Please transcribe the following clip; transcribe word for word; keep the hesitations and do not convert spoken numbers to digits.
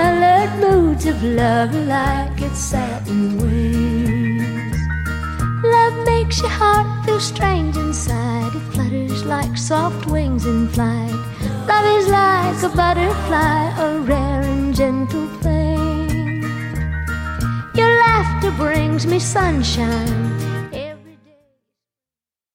colored moods of love like its satin wings. Love makes your heart feel strange inside. It flutters like soft wings in flight. Love is like a butterfly, a rare and gentle thing. Your laughter brings me sunshine.